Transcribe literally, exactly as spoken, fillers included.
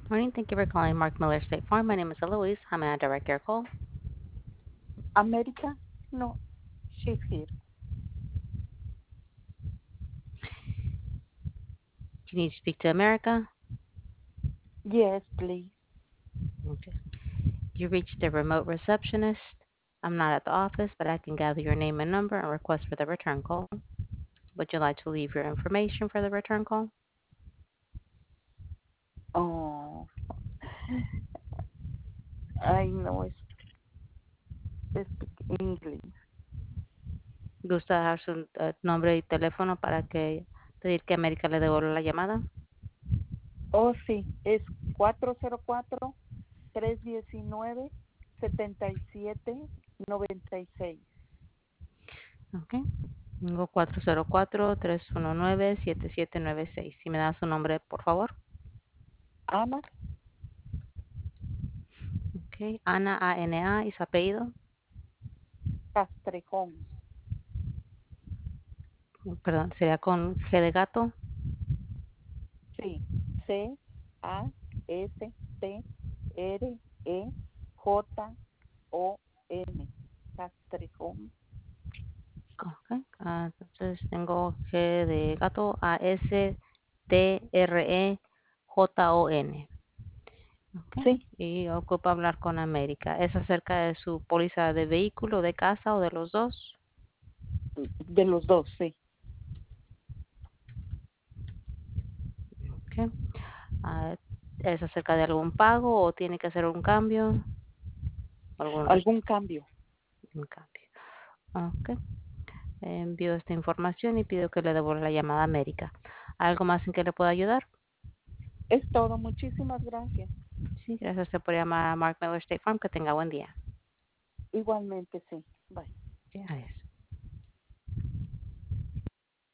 Morning. Thank you for calling Mark Miller State Farm. My name is Eloise. How may I direct your call? America? No, she's here. Do you need to speak to America? Yes, please. Okay. You reached the remote receptionist. I'm not at the office, but I can gather your name and number and request for the return call. Would you like to leave your information for the return call? Oh, I know I speak English. ¿Gusta dejar su eh, nombre y teléfono para que pedir que América le devuelva la llamada? Oh, sí, es cuatro cero cuatro, tres uno nueve, siete siete nueve seis. Ok. Tengo cuatro cero cuatro, tres uno nueve, siete siete nueve seis. Si me da su nombre, por favor. Ana Ok. Ana, A N A, y su apellido. Castrejón. Perdón, sería con G de gato. Sí, C A S T R E J O N. Castrejón. Ok. Ah, entonces tengo G de gato, A S T R E J O N. Ok. Sí, Y ocupa hablar con América. ¿Es acerca de su póliza de vehículo, de casa o de los dos? de los dos, sí. Ok. Ah, ¿es acerca de algún pago o tiene que hacer un cambio? ¿Algún res- ¿Algún cambio? un cambio? Ok. Envío esta información y pido que le devuelva la llamada a América. ¿Algo más en que le pueda ayudar? Es todo. Muchísimas gracias. Sí, gracias a usted por llamar a Mark Miller State Farm. Que tenga buen día. Igualmente, sí. Bye. Sí, adiós.